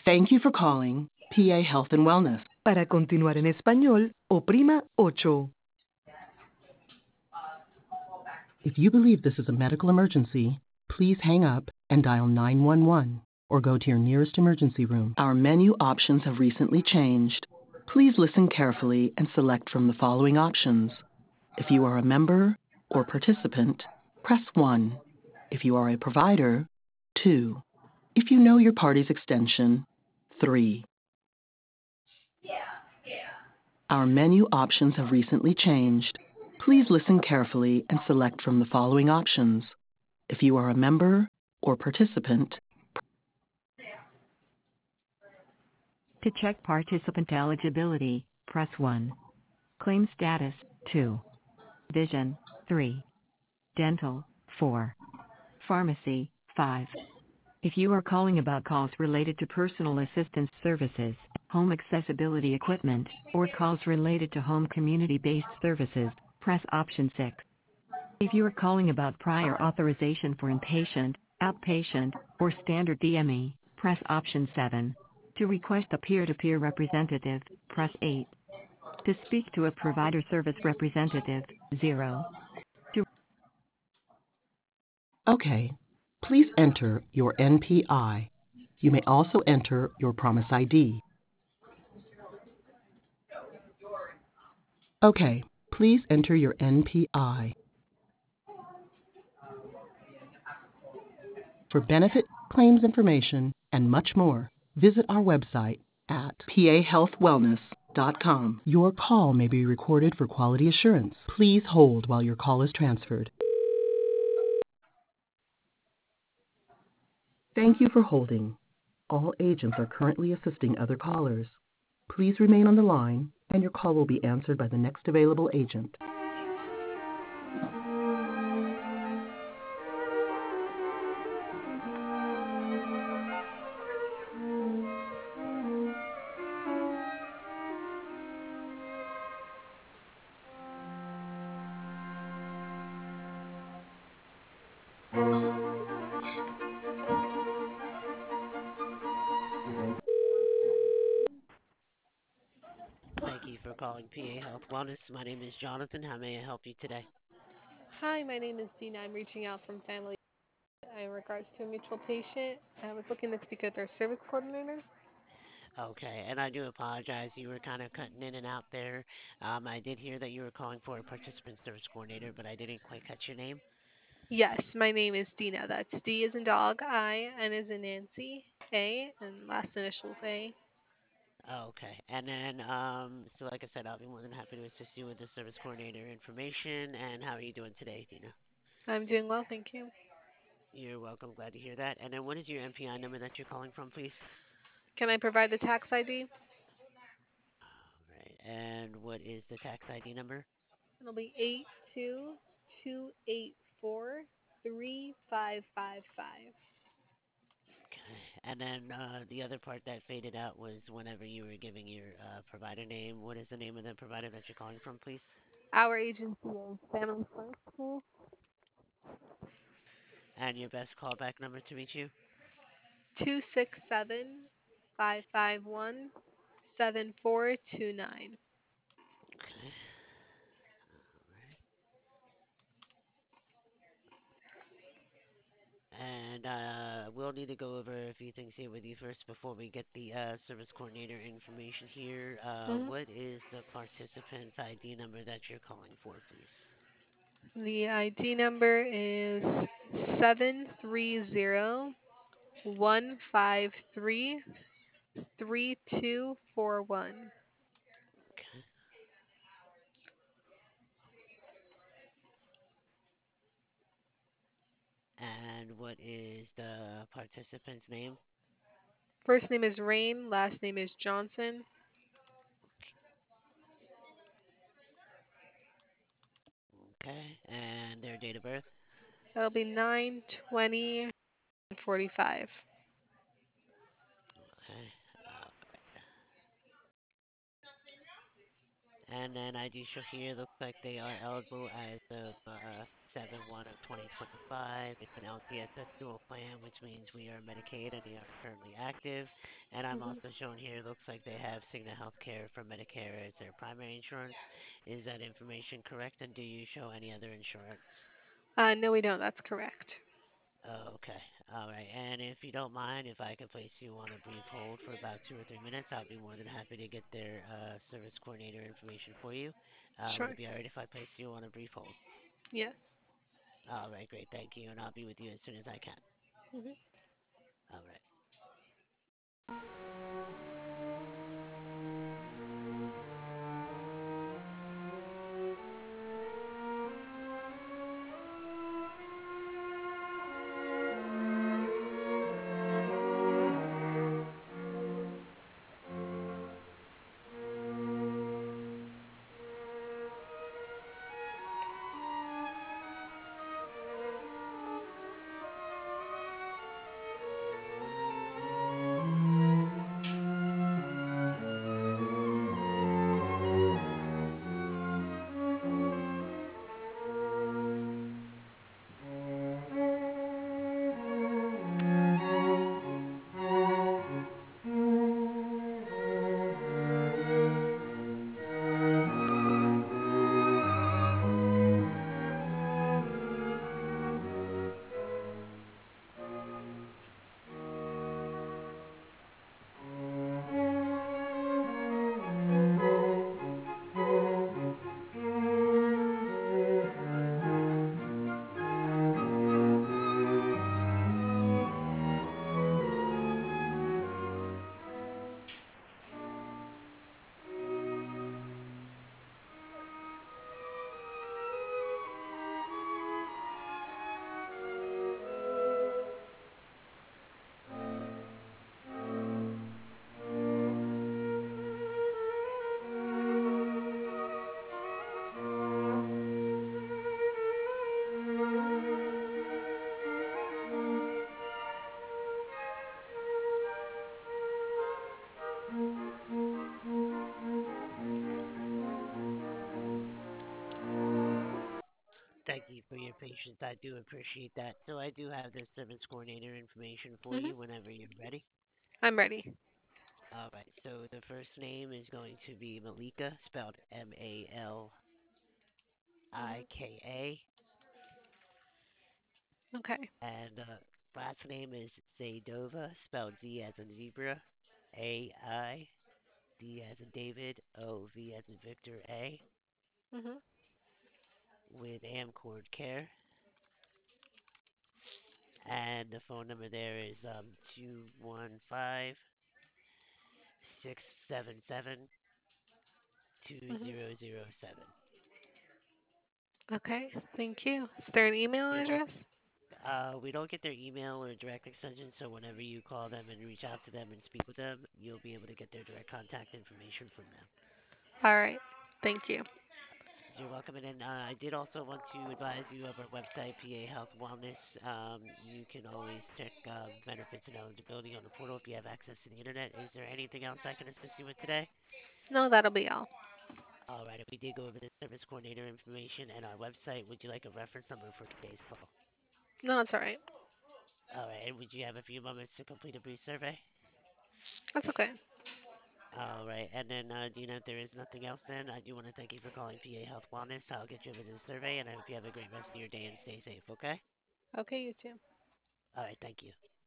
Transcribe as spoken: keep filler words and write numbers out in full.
Thank you for calling P A Health and Wellness. Para continuar en español, oprima ocho. If you believe this is a medical emergency, please hang up and dial nine one one or go to your nearest emergency room. Our menu options have recently changed. Please listen carefully and select from the following options. If you are a member or participant, press one. If you are a provider, two. If you know your party's extension, three. Our menu options have recently changed. Please listen carefully and select from the following options. If you are a member or participant, To check participant eligibility, press one. Claim status, two. Vision, three. Dental, four. Pharmacy, five. If you are calling about calls related to personal assistance services, home accessibility equipment, or calls related to home community-based services, press option six. If you are calling about prior authorization for inpatient, outpatient, or standard D M E, press option seven. To request a peer-to-peer representative, press eight. To speak to a provider service representative, zero. To okay. Please enter your N P I. You may also enter your Promise I D. Okay. Please enter your N P I. For benefit claims information and much more, visit our website at p a health wellness dot com. Your call may be recorded for quality assurance. Please hold while your call is transferred. Thank you for holding. All agents are currently assisting other callers. Please remain on the line, and your call will be answered by the next available agent. Thank you for calling P A Health Wellness. My name is Jonathan. How may I help you today? Hi, my name is Dina. I'm reaching out from Family in regards to a mutual patient. I was looking to speak with their service coordinator. Okay, and I do apologize. You were kind of cutting in and out there. Um, I did hear that you were calling for a participant service coordinator, but I didn't quite catch your name. Yes, my name is Dina. That's D as in dog, I, N as in Nancy, A, and last initials A. Okay, and then, um, so like I said, I'll be more than happy to assist you with the service coordinator information. And how are you doing today, Dina? I'm doing well, thank you. You're welcome. Glad to hear that. And then what is your M P I number that you're calling from, please? Can I provide the tax I D? All right, and what is the tax I D number? It'll be eight two two eight four three five five five. Okay. And then uh, the other part that faded out was whenever you were giving your uh, provider name. What is the name of the provider that you're calling from, please? Our agency is Family First School, And your best callback number to reach you? two six seven five five one seven four two nine. Okay. And uh, we'll need to go over a few things here with you first before we get the uh, service coordinator information here. Uh, Mhm. what is the participant's I D number that you're calling for, please? The I D number is seven three zero one five three three two four one. Okay. And what is the participant's name? First name is Rain, last name is Johnson. Okay. And their date of birth? That'll be nine twenty forty five. Okay. Uh, and then I do show here looks like they are eligible as of uh, seven one of twenty twenty-five. It's an L T S S dual plan, which means we are Medicaid and they are currently active. And I'm Mhm. also shown here, looks like they have Cigna Healthcare from Medicare as their primary insurance. Is that information correct? And do you show any other insurance? Uh, no, we don't. That's correct. Oh, okay. All right. And if you don't mind, if I could place you on a brief hold for about two or three minutes, I'll be more than happy to get their uh, service coordinator information for you. Uh, would Sure. it be all right if I place you on a brief hold? Yes. All right, great. Thank you. And I'll be with you as soon as I can. Mhm. All right. Thank you for your patience. I do appreciate that. So I do have the service coordinator information for Mhm. you whenever you're ready. I'm ready. All right. So the first name is going to be Malika, spelled M A L I Mhm. K A, Okay. and uh, last name is Zaidova, spelled Z as in zebra, A I D as in David, O V as in Victor A, Mhm. with Amcord Care. And the phone number there is um two one five six seven seven two Mhm. zero zero seven. Okay. Thank you. Is there an email You're welcome. address? Uh, we don't get their email or direct extension, so whenever you call them and reach out to them and speak with them, you'll be able to get their direct contact information from them. All right. Thank you. You're welcome. And then uh, I did also want to advise you of our website, P A Health Wellness. Um, you can always check uh, benefits and eligibility on the portal if you have access to the internet. Is there anything else I can assist you with today? No, that'll be all. All right. If we did go over the service coordinator information and our website, would you like a reference number for today's call? No, it's all right. All right. And would you have a few moments to complete a brief survey? That's okay. All right. And then, uh, do you know if there is nothing else then? I do want to thank you for calling P A Health Wellness. I'll get you over to the survey, and I hope you have a great rest of your day and stay safe, okay? Okay, you too. All right. Thank you.